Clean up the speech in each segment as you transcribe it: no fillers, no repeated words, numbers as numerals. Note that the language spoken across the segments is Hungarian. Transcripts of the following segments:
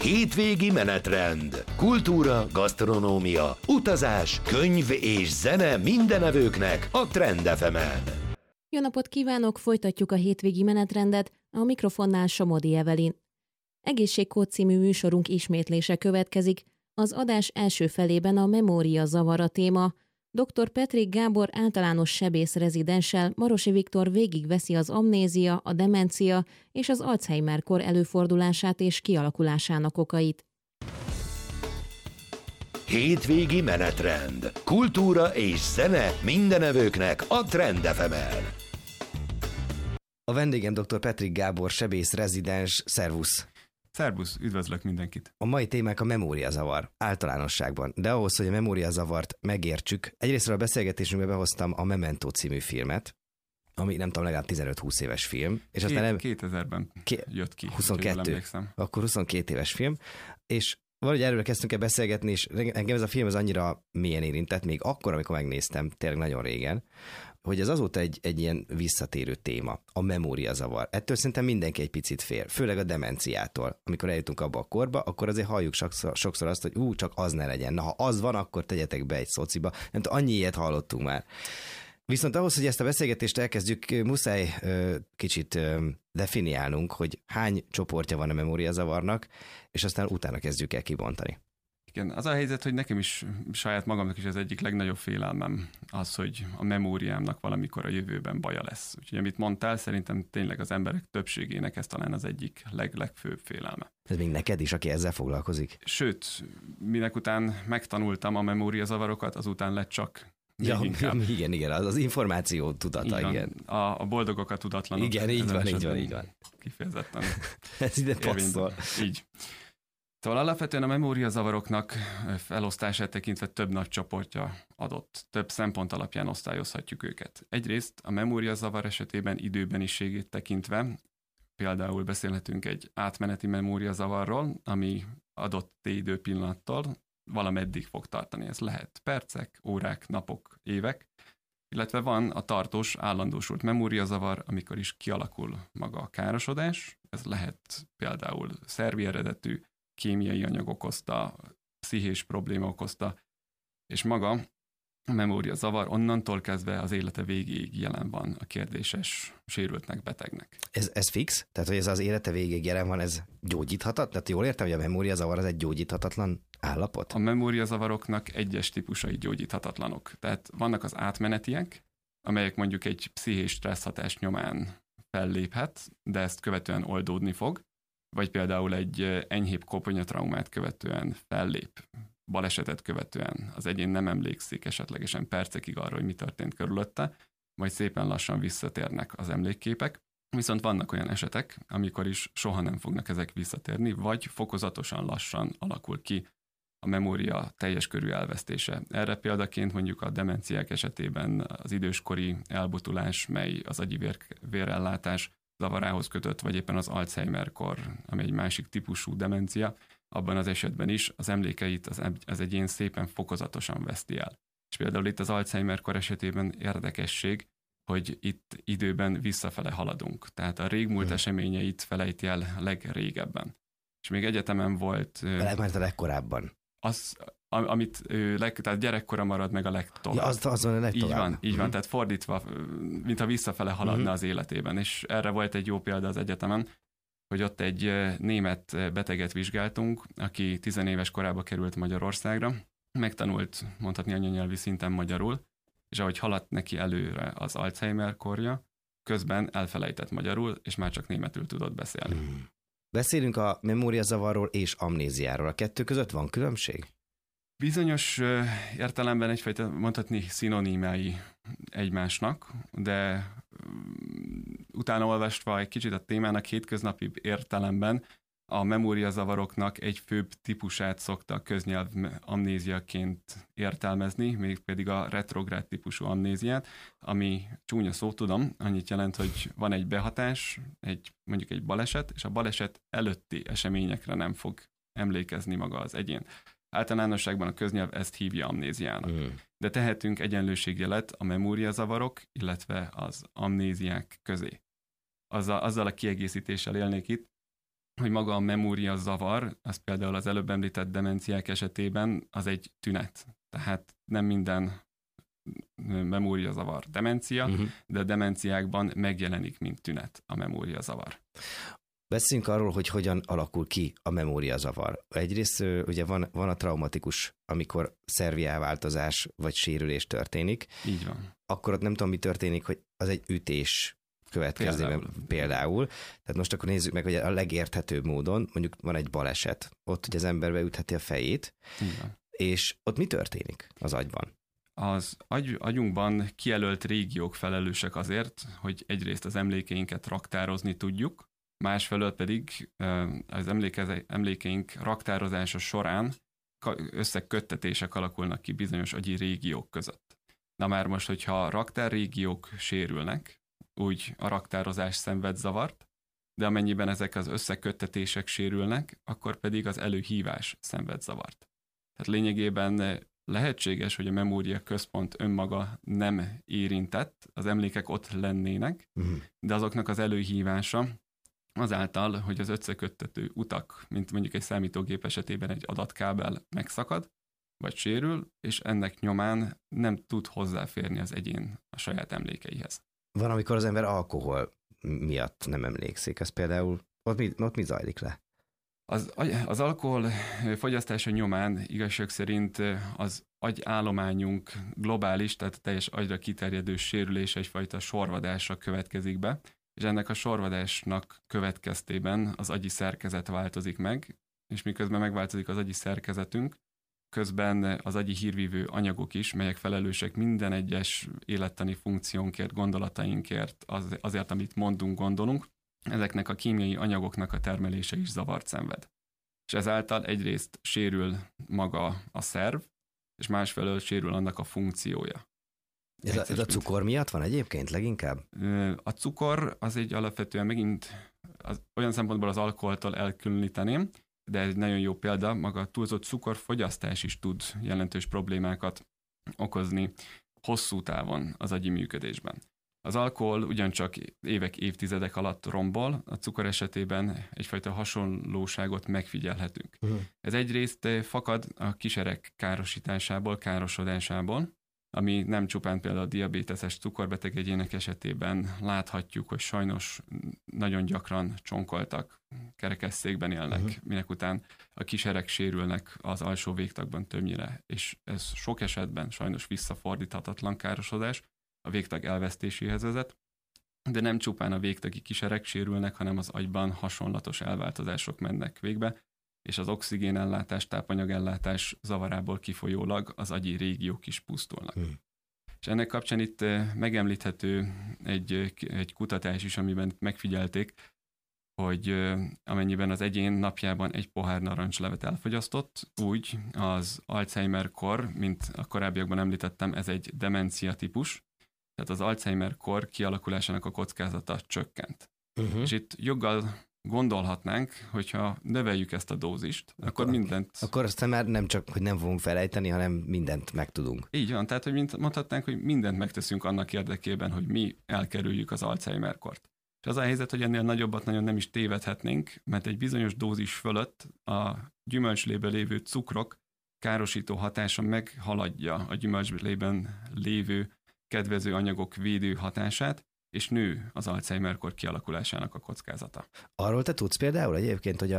Hétvégi menetrend. Kultúra, gasztronómia, utazás, könyv és zene mindenevőknek a Trend FM-en. Jó napot kívánok, folytatjuk a hétvégi menetrendet, a mikrofonnál Somodi Evelin. Egészségkód című műsorunk ismétlése következik, az adás első felében a memória zavar a téma. Dr. Petrik Gábor általános sebész rezidenssel Marosi Viktor végigveszi az amnézia, a demencia és az Alzheimer-kor előfordulását és kialakulásának okait. Hétvégi menetrend. Kultúra és zene mindenevőknek a Trend FM-en. A vendégem dr. Petrik Gábor, sebész rezidens. Szervusz! Szervusz, üdvözlök mindenkit! A mai témánk a memóriazavar általánosságban, de ahhoz, hogy a memóriazavart megértsük, egyrésztről a beszélgetésünkbe behoztam a Memento című filmet, ami nem tudom, legalább 15-20 éves film. És aztán nem... 2000-ben jött ki. 22. Akkor 22 éves film, és valahogy erről kezdtünk el beszélgetni, és engem ez a film az annyira mélyen érintett, még akkor, amikor megnéztem, tényleg nagyon régen, hogy ez azóta egy ilyen visszatérő téma, a memóriazavar. Ettől szerintem mindenki egy picit fél, főleg a demenciától. Amikor eljutunk abba a korba, akkor azért halljuk sokszor azt, hogy csak az ne legyen. Na, ha az van, akkor tegyetek be egy szociba. Nem tudom, annyi ilyet hallottunk már. Viszont ahhoz, hogy ezt a beszélgetést elkezdjük, muszáj kicsit definiálnunk, hogy hány csoportja van a memóriazavarnak, és aztán utána kezdjük el kibontani. Igen, az a helyzet, hogy nekem is, saját magamnak is az egyik legnagyobb félelmem az, hogy a memóriámnak valamikor a jövőben baja lesz. Úgyhogy amit mondtál, szerintem tényleg az emberek többségének ez talán az egyik legfőbb félelme. Ez még neked is, aki ezzel foglalkozik? Sőt, minek után megtanultam a memóriazavarokat, azután lett csak igen, az információ tudata, igen. A boldogok a tudatlanok. Igen, így van. Kifejezetten. Ez ide passzol. Így. Szóval alapvetően a memóriazavaroknak felosztását tekintve több nagy csoportja adott. Több szempont alapján osztályozhatjuk őket. Egyrészt a memóriazavar esetében időbeniségét tekintve, például beszélhetünk egy átmeneti memóriazavarról, ami adott időpillanattól valameddig fog tartani. Ez lehet percek, órák, napok, évek, illetve van a tartós, állandósult memóriazavar, amikor is kialakul maga a károsodás. Ez lehet például szervi eredetű, kémiai anyag okozta, pszichés probléma okozta, és maga a memóriazavar onnantól kezdve az élete végéig jelen van a kérdéses sérültnek, betegnek. Ez fix? Tehát, hogy ez az élete végéig jelen van, ez gyógyíthatatlan? Tehát jól értem, hogy a memóriazavar az egy gyógyíthatatlan állapot? A memóriazavaroknak egyes típusai gyógyíthatatlanok. Tehát vannak az átmenetiek, amelyek mondjuk egy pszichés stresszhatás nyomán felléphet, de ezt követően oldódni fog, vagy például egy enyhébb koponyatraumát követően fellép, balesetet követően az egyén nem emlékszik esetlegesen percekig arra, hogy mi történt körülötte, majd szépen lassan visszatérnek az emlékképek. Viszont vannak olyan esetek, amikor is soha nem fognak ezek visszatérni, vagy fokozatosan lassan alakul ki a memória teljes körű elvesztése. Erre példaként mondjuk a demenciák esetében az időskori elbutulás, mely az agyi vérellátás zavarához kötött, vagy éppen az Alzheimer-kor, ami egy másik típusú demencia, abban az esetben is az emlékeit az egyén szépen fokozatosan veszti el. És például itt az Alzheimer-kor esetében érdekesség, hogy itt időben visszafele haladunk. Tehát a régmúlt eseményeit felejti el legrégebben. És még egyetemen volt... Mert a legkorábban. Amit tehát gyerekkora marad meg a legtovább. Ja, az van a legtovább. Így van, tehát fordítva, mintha visszafele haladna az életében. És erre volt egy jó példa az egyetemen, hogy ott egy német beteget vizsgáltunk, aki 10 éves korában került Magyarországra, megtanult mondhatni anyanyelvi szinten magyarul, és ahogy haladt neki előre az Alzheimer korja, közben elfelejtett magyarul, és már csak németül tudott beszélni. Beszélünk a memóriazavarról és amnéziáról. A kettő között van különbség? Bizonyos értelemben egyfajta mondhatni szinonímái egymásnak, de utána olvasva egy kicsit a témának hétköznapi értelemben a memóriazavaroknak egy főbb típusát szokta a köznyelv amnéziaként értelmezni, mégpedig a retrográd típusú amnéziát, ami csúnya szó, tudom, annyit jelent, hogy van egy behatás, mondjuk egy baleset, és a baleset előtti eseményekre nem fog emlékezni maga az egyén. Általánosságban a köznyelv ezt hívja amnéziának. De tehetünk egyenlőségjelet a memóriazavarok, illetve az amnéziák közé. Azzal a kiegészítéssel élnék itt, hogy maga a memóriazavar, az például az előbb említett demenciák esetében az egy tünet. Tehát nem minden memóriazavar demencia, de a demenciákban megjelenik, mint tünet a memóriazavar. Beszéljünk arról, hogy hogyan alakul ki a memóriazavar. Egyrészt ugye van a traumatikus, amikor szervi elváltozás vagy sérülés történik. Így van. Akkor ott nem tudom, mi történik, hogy az egy ütés következtében például. Tehát most akkor nézzük meg, hogy a legérthetőbb módon, mondjuk van egy baleset, ott hogy az ember beütheti a fejét, és ott mi történik az agyban? Az agyunkban kijelölt régiók felelősek azért, hogy egyrészt az emlékeinket raktározni tudjuk, másfelől pedig az emlékeink raktározása során összeköttetések alakulnak ki bizonyos agyi régiók között. Na már most, hogyha a raktárrégiók sérülnek, úgy a raktározás szenved zavart, de amennyiben ezek az összeköttetések sérülnek, akkor pedig az előhívás szenved zavart. Tehát lényegében lehetséges, hogy a memória központ önmaga nem érintett, az emlékek ott lennének, de azoknak az előhívása azáltal, hogy az összeköttető utak, mint mondjuk egy számítógép esetében egy adatkábel megszakad, vagy sérül, és ennek nyomán nem tud hozzáférni az egyén a saját emlékeihez. Van, amikor az ember alkohol miatt nem emlékszik. Ez például, ott mi zajlik le? Az alkohol fogyasztása nyomán igazság szerint az agyállományunk globális, tehát teljes agyra kiterjedő sérülése egyfajta sorvadásra következik be, és ennek a sorvadásnak következtében az agyi szerkezet változik meg, és miközben megváltozik az agyi szerkezetünk, közben az agyi hírvívő anyagok is, melyek felelősek minden egyes élettani funkciónkért, gondolatainkért, azért, amit mondunk, gondolunk, ezeknek a kémiai anyagoknak a termelése is zavart szenved. És ezáltal egyrészt sérül maga a szerv, és másfelől sérül annak a funkciója. Ez a cukor miatt van egyébként leginkább? A cukor az egy alapvetően megint olyan szempontból az alkoholtól elkülöníteném, de egy nagyon jó példa, maga a túlzott cukorfogyasztás is tud jelentős problémákat okozni hosszú távon az agyi működésben. Az alkohol ugyancsak évek, évtizedek alatt rombol, a cukor esetében egyfajta hasonlóságot megfigyelhetünk. Ez egyrészt fakad a kiserek károsításából, károsodásából, ami nem csupán például a diabéteses cukorbeteg egyének esetében láthatjuk, hogy sajnos nagyon gyakran csonkoltak, kerekesszékben élnek, minek után a kiserek sérülnek az alsó végtagban többnyire, és ez sok esetben sajnos visszafordíthatatlan károsodás, a végtag elvesztéséhez vezet, de nem csupán a végtagi kiserek sérülnek, hanem az agyban hasonlatos elváltozások mennek végbe, és az oxigénellátás, tápanyagellátás zavarából kifolyólag az agyi régiók is pusztulnak. És ennek kapcsán itt megemlíthető egy kutatás is, amiben megfigyelték, hogy amennyiben az egyén napjában egy pohár narancslevet elfogyasztott, úgy az Alzheimer-kor, mint a korábbiakban említettem, ez egy demencia típus, tehát az Alzheimer-kor kialakulásának a kockázata csökkent. És itt joggal gondolhatnánk, hogyha növeljük ezt a dózist, akkor mindent... Akkor aztán már nem csak, hogy nem fogunk felejteni, hanem mindent megtudunk. Így van, tehát hogy mondhatnánk, hogy mindent megteszünk annak érdekében, hogy mi elkerüljük az Alzheimer-kort. És az a helyzet, hogy ennél nagyobbat nagyon nem is tévedhetnénk, mert egy bizonyos dózis fölött a gyümölcslében lévő cukrok károsító hatása meghaladja a gyümölcslében lévő kedvező anyagok védő hatását, és nő az Alzheimer-kor kialakulásának a kockázata. Arról te tudsz például egyébként, hogy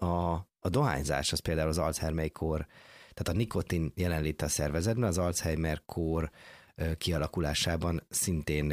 a dohányzás az például az Alzheimer-kor, tehát a nikotin jelenléte a szervezetben az Alzheimer-kor kialakulásában szintén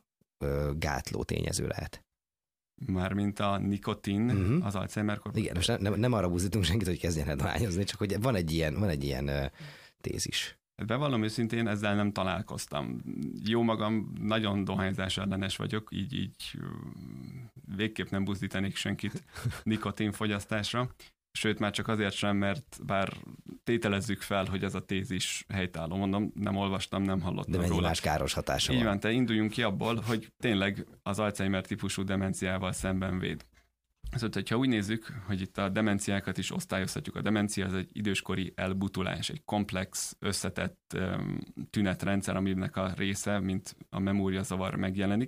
gátló tényező lehet. Mármint a nikotin az Alzheimer-kor? Igen, most nem arra buzdítunk senkit, hogy kezdjen el dohányozni, csak hogy van egy ilyen tézis. Bevallom őszintén, ezzel nem találkoztam. Jó magam, nagyon dohányzás ellenes vagyok, így végképp nem buzdítanék senkit nikotinfogyasztásra. Sőt, már csak azért sem, mert bár tételezzük fel, hogy ez a tézis helytálló. Mondom, nem olvastam, nem hallottam róla. De mennyi más káros hatása van. Így van, te induljunk ki abból, hogy tényleg az Alzheimer típusú demenciával szemben véd. Szóval, hogyha úgy nézzük, hogy itt a demenciákat is osztályozhatjuk, a demencia az egy időskori elbutulás, egy komplex, összetett tünetrendszer, aminek a része, mint a memóriazavar megjelenik,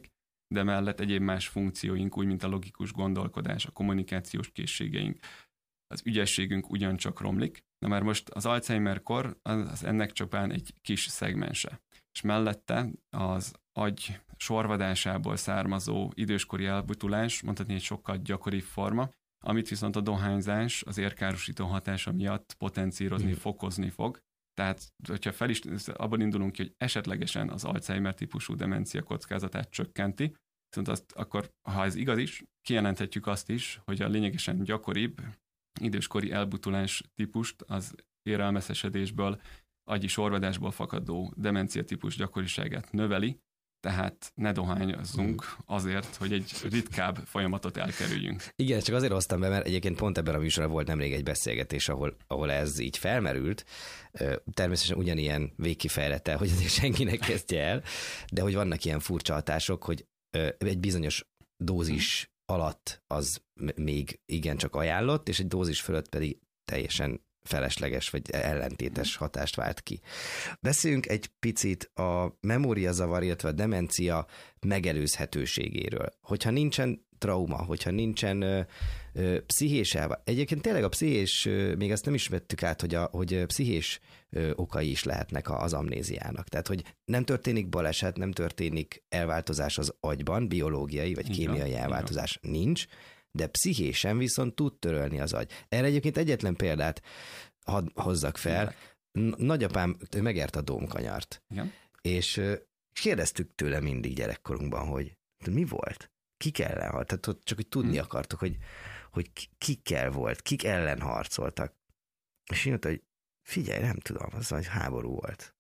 de mellett egyéb más funkcióink, úgy mint a logikus gondolkodás, a kommunikációs készségeink, az ügyességünk ugyancsak romlik. Na már most az Alzheimer-kor az ennek csupán egy kis szegmense. És mellette az agy sorvadásából származó időskori elbutulás, mondhatni egy sokkal gyakoribb forma, amit viszont a dohányzás az érkárosító hatása miatt potencírozni, fokozni fog. Tehát, hogyha abból indulunk ki, hogy esetlegesen az Alzheimer típusú demencia kockázatát csökkenti, viszont akkor, ha ez igaz is, kijelenthetjük azt is, hogy a lényegesen gyakoribb időskori elbutulás típust az érelmeszesedésből, agyi sorvadásból fakadó demencia típus gyakoriságát növeli, tehát ne dohányozzunk azért, hogy egy ritkább folyamatot elkerüljünk. Igen, csak azért hoztam be, mert egyébként pont ebben a műsorban volt nemrég egy beszélgetés, ahol ez így felmerült. Természetesen ugyanilyen végkifejlettel, hogy azért senki ne kezdje el, de hogy vannak ilyen furcsa hatások, hogy egy bizonyos dózis alatt az még igencsak ajánlott, és egy dózis fölött pedig teljesen felesleges vagy ellentétes hatást vált ki. Beszéljünk egy picit a memóriazavar, illetve a demencia megelőzhetőségéről. Hogyha nincsen trauma, hogyha nincsen pszichés egyébként tényleg a pszichés, még azt nem is vettük át, hogy pszichés okai is lehetnek az amnéziának. Tehát, hogy nem történik baleset, nem történik elváltozás az agyban, biológiai vagy kémiai elváltozás nincs, de pszichésen viszont tud törölni az agy. Erre egyébként egyetlen példát hozzak fel. Nagyapám megért a Dómkanyart. Igen. És kérdeztük tőle mindig gyerekkorunkban, hogy mi volt? Kik ellen halt? Tehát csak hogy tudni akartuk, hogy kikkel volt, kik ellen harcoltak. És én mondta, hogy figyelj, nem tudom, az hogy háború volt.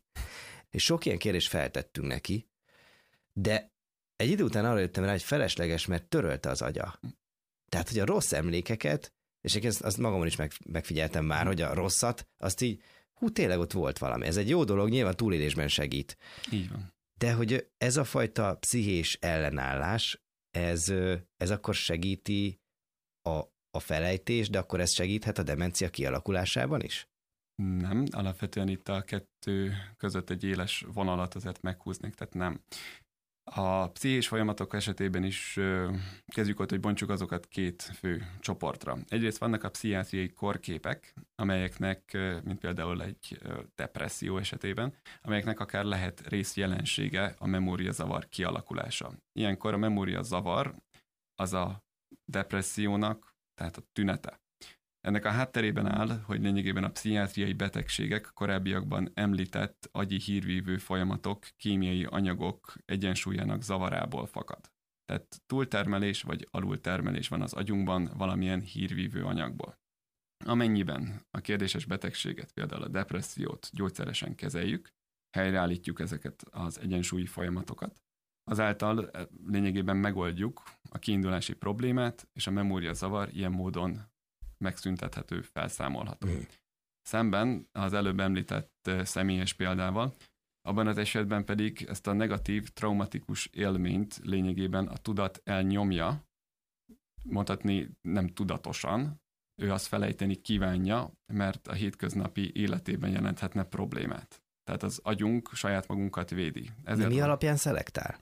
És sok ilyen kérdést feltettünk neki, de egy idő után arra jöttem rá, hogy felesleges, mert törölte az agya. Tehát, hogy a rossz emlékeket, és azt magamon is megfigyeltem már, hogy a rosszat, azt így, tényleg ott volt valami. Ez egy jó dolog, nyilván túlélésben segít. Így van. De hogy ez a fajta pszichés ellenállás, ez akkor segíti a felejtés, de akkor ez segíthet a demencia kialakulásában is? Nem, alapvetően itt a kettő között egy éles vonalat azért meghúznék, tehát nem. A pszichés folyamatok esetében is kezdjük ott, hogy bontsuk azokat két fő csoportra. Egyrészt vannak a pszichiátriai korképek, amelyeknek, mint például egy depresszió esetében, amelyeknek akár lehet részjelensége a memóriazavar kialakulása. Ilyenkor a memóriazavar az a depressziónak, tehát a tünete. Ennek a hátterében áll, hogy lényegében a pszichiátriai betegségek korábbiakban említett agyi hírvívő folyamatok, kémiai anyagok egyensúlyának zavarából fakad. Tehát túltermelés vagy alultermelés van az agyunkban valamilyen hírvívő anyagból. Amennyiben a kérdéses betegséget, például a depressziót gyógyszeresen kezeljük, helyreállítjuk ezeket az egyensúlyi folyamatokat, azáltal lényegében megoldjuk a kiindulási problémát, és a memóriazavar ilyen módon megszüntethető, felszámolható. Szemben az előbb említett személyes példával, abban az esetben pedig ezt a negatív, traumatikus élményt lényegében a tudat elnyomja, mondhatni nem tudatosan, ő azt felejteni kívánja, mert a hétköznapi életében jelenthetne problémát. Tehát az agyunk saját magunkat védi. De mi alapján szelektál?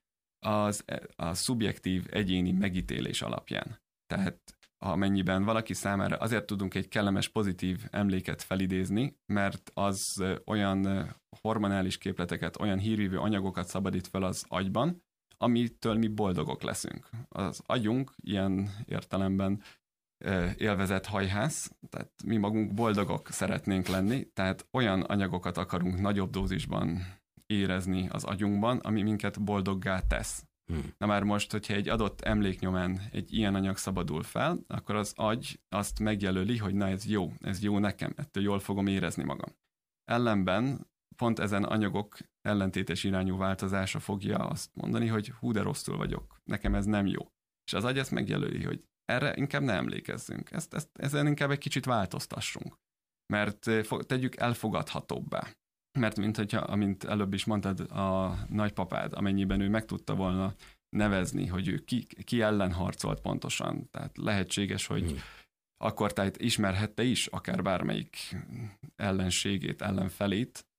A szubjektív egyéni megítélés alapján. Tehát amennyiben valaki számára azért tudunk egy kellemes, pozitív emléket felidézni, mert az olyan hormonális képleteket, olyan hírvívő anyagokat szabadít fel az agyban, amitől mi boldogok leszünk. Az agyunk ilyen értelemben élvezett hajház, tehát mi magunk boldogok szeretnénk lenni, tehát olyan anyagokat akarunk nagyobb dózisban érezni az agyunkban, ami minket boldoggá tesz. Na már most, hogyha egy adott emlék nyomán egy ilyen anyag szabadul fel, akkor az agy azt megjelöli, hogy na ez jó nekem, ettől jól fogom érezni magam. Ellenben pont ezen anyagok ellentétes irányú változása fogja azt mondani, hogy de rosszul vagyok, nekem ez nem jó. És az agy ezt megjelöli, hogy erre inkább ne emlékezzünk, ezen inkább egy kicsit változtassunk, mert tegyük elfogadhatóbbá. Mert amint előbb is mondtad, a nagypapád, amennyiben ő meg tudta volna nevezni, hogy ő ki ellen harcolt pontosan, tehát lehetséges, hogy akkor tehát ismerhette is akár bármelyik ellenségét, ellenfelét,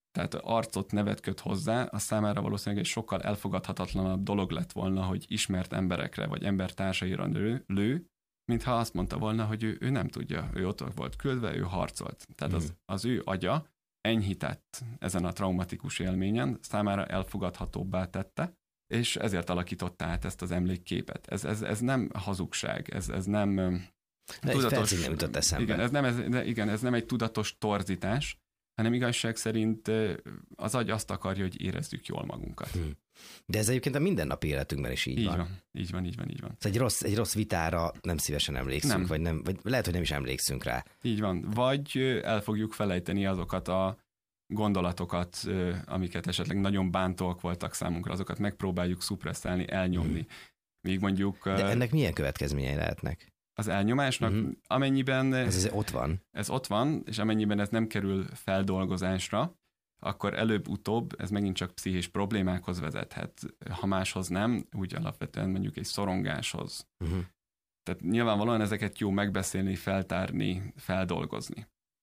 tehát arcot, nevet köt hozzá, az számára valószínűleg egy sokkal elfogadhatatlanabb dolog lett volna, hogy ismert emberekre vagy embertársaira lő, mintha azt mondta volna, hogy ő nem tudja, ő ott volt küldve, ő harcolt. Tehát az ő agya enyhített ezen a traumatikus élményen, számára elfogadhatóbbá tette, és ezért alakította át ezt az emlékképet. Ez nem hazugság, ez nem tudatos. Nem jutott eszembe. Igen, ez nem egy tudatos torzítás, hanem igazság szerint az agy azt akarja, hogy érezzük jól magunkat. De ez egyébként a mindennapi életünkben is így van. Így van. Egy rossz vitára nem szívesen emlékszünk, vagy lehet, hogy nem is emlékszünk rá. Így van. Vagy el fogjuk felejteni azokat a gondolatokat, amiket esetleg nagyon bántóak voltak számunkra, azokat megpróbáljuk szupresszálni, elnyomni. Míg mondjuk... De ennek milyen következményei lehetnek? Az elnyomásnak, amennyiben... Ez ott van. Ez ott van, és amennyiben ez nem kerül feldolgozásra, akkor előbb-utóbb ez megint csak pszichés problémákhoz vezethet. Ha máshoz nem, úgy alapvetően mondjuk egy szorongáshoz. Tehát nyilvánvalóan ezeket jó megbeszélni, feltárni, feldolgozni.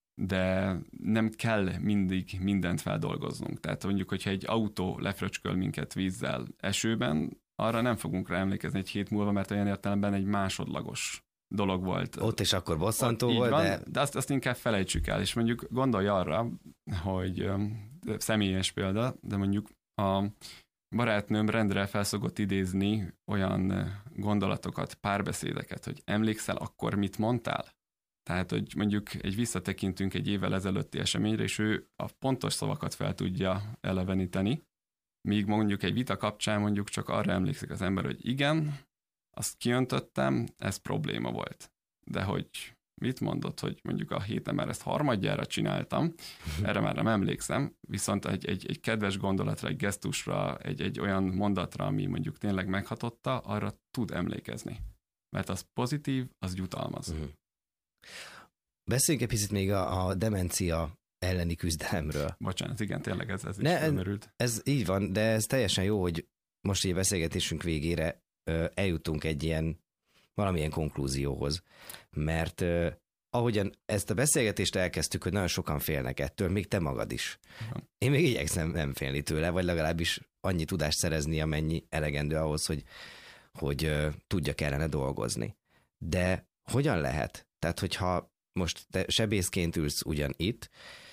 De nem kell mindig mindent feldolgoznunk. Tehát mondjuk, hogyha egy autó lefröcsköl minket vízzel esőben, arra nem fogunk rá emlékezni egy hét múlva, mert olyan értelemben egy másodlagos dolog volt. Ott is akkor bosszantó volt, van, de azt inkább felejtsük el, és mondjuk gondolj arra, hogy személyes példa, de mondjuk a barátnőm rendre felszokott idézni olyan gondolatokat, párbeszédeket, hogy emlékszel, akkor mit mondtál? Tehát, hogy mondjuk visszatekintünk egy évvel ezelőtti eseményre, és ő a pontos szavakat fel tudja eleveníteni, míg mondjuk egy vita kapcsán mondjuk csak arra emlékszik az ember, hogy igen, azt kiöntöttem, ez probléma volt. De hogy mit mondott, hogy mondjuk a héten már ezt harmadjára csináltam, erre már nem emlékszem, viszont egy kedves gondolatra, egy gesztusra, egy olyan mondatra, ami mondjuk tényleg meghatotta, arra tud emlékezni. Mert az pozitív, az jutalmaz. Beszéljünk egy picit még a demencia elleni küzdelemről. Bocsánat, igen, tényleg ez is felmerült. Ez így van, de ez teljesen jó, hogy most így a beszélgetésünk végére eljutunk egy valamilyen konklúzióhoz, mert ahogyan ezt a beszélgetést elkezdtük, hogy nagyon sokan félnek ettől, még te magad is. Én még igyekszem nem félni tőle, vagy legalábbis annyi tudást szerezni, amennyi elegendő ahhoz, hogy tudjak ellene dolgozni. De hogyan lehet? Tehát, hogyha most te sebészként ülsz ugyan itt,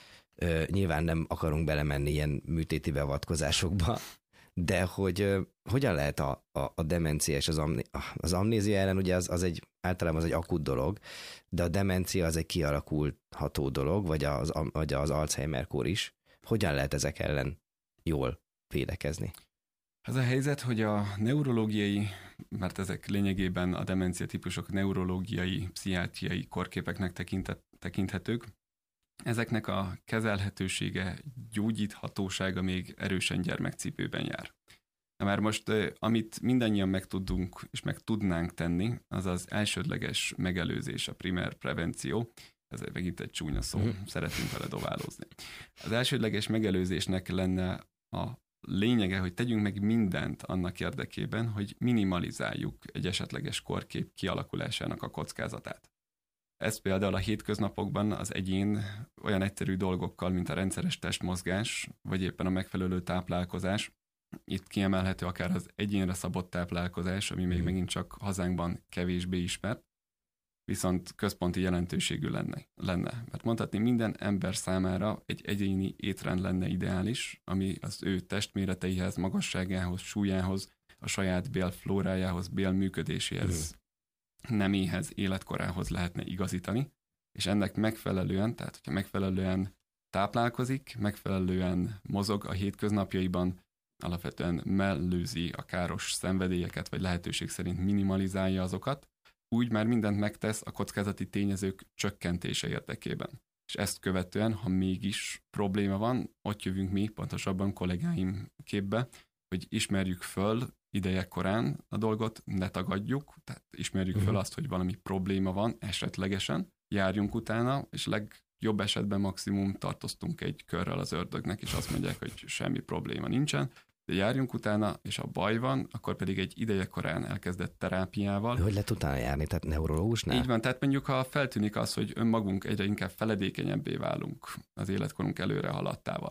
nyilván nem akarunk belemenni ilyen műtéti beavatkozásokba, de hogy hogyan lehet a demencia és az amnézia ellen, ugye általában az egy akut dolog, de a demencia az egy kialakulható dolog, vagy az Alzheimer-kór is. Hogyan lehet ezek ellen jól védekezni? Az a helyzet, hogy a neurológiai, mert ezek lényegében a demencia típusok neurológiai, pszichiátriai kórképeknek tekinthetők, ezeknek a kezelhetősége, gyógyíthatósága még erősen gyermekcipőben jár. Na már most, amit mindannyian megtudunk és meg tudnánk tenni, az az elsődleges megelőzés, a primer prevenció. Ez megint egy csúnya szó, szeretünk vele dobálózni. Az elsődleges megelőzésnek lenne a lényege, hogy tegyünk meg mindent annak érdekében, hogy minimalizáljuk egy esetleges kórkép kialakulásának a kockázatát. Ez például a hétköznapokban az egyén olyan egyszerű dolgokkal, mint a rendszeres testmozgás, vagy éppen a megfelelő táplálkozás. Itt kiemelhető akár az egyénre szabott táplálkozás, ami még megint csak hazánkban kevésbé ismert, viszont központi jelentőségű lenne. Mert mondhatni, minden ember számára egy egyéni étrend lenne ideális, ami az ő testméreteihez, magasságához, súlyához, a saját bélflórájához, bélműködéséhez, neméhez, életkorához lehetne igazítani, és ennek megfelelően, tehát hogyha megfelelően táplálkozik, megfelelően mozog a hétköznapjaiban, alapvetően mellőzi a káros szenvedélyeket, vagy lehetőség szerint minimalizálja azokat, úgy már mindent megtesz a kockázati tényezők csökkentése érdekében. És ezt követően, ha mégis probléma van, ott jövünk mi, pontosabban kollégáim képbe, hogy ismerjük föl ideje korán a dolgot, ne tagadjuk, tehát ismerjük föl azt, hogy valami probléma van, esetlegesen, járjunk utána, és legjobb esetben maximum tartoztunk egy körrel az ördögnek, és azt mondják, hogy semmi probléma nincsen, de járjunk utána, és ha baj van, akkor pedig egy ideje korán elkezdett terápiával. Hogy lehet utána járni, tehát neurológusnál? Így van, tehát mondjuk ha feltűnik az, hogy önmagunk egyre inkább feledékenyebbé válunk az életkorunk előre haladtával,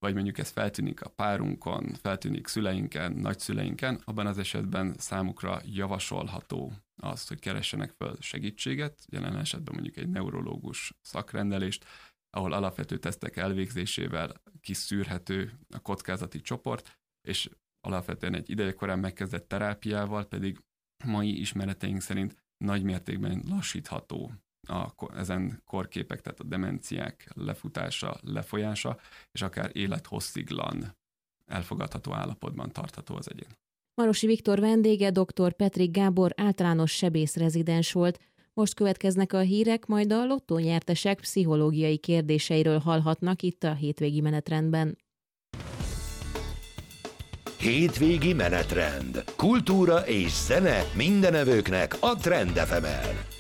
vagy mondjuk ez feltűnik a párunkon, feltűnik szüleinken, nagyszüleinken, abban az esetben számukra javasolható az, hogy keressenek fel segítséget, jelen esetben mondjuk egy neurológus szakrendelést, ahol alapvető tesztek elvégzésével kiszűrhető a kockázati csoport, és alapvetően egy idejekorán megkezdett terápiával pedig mai ismereteink szerint nagy mértékben lassítható ezen korképek, tehát a demenciák lefutása, lefolyása, és akár élethossziglan elfogadható állapotban tartható az egyén. Marosi Viktor vendége dr. Petrik Gábor általános sebész rezidens volt. Most következnek a hírek, majd a lottónyertesek pszichológiai kérdéseiről hallhatnak itt a hétvégi menetrendben. Hétvégi menetrend. Kultúra és zene mindenevőknek a Trend FM-en.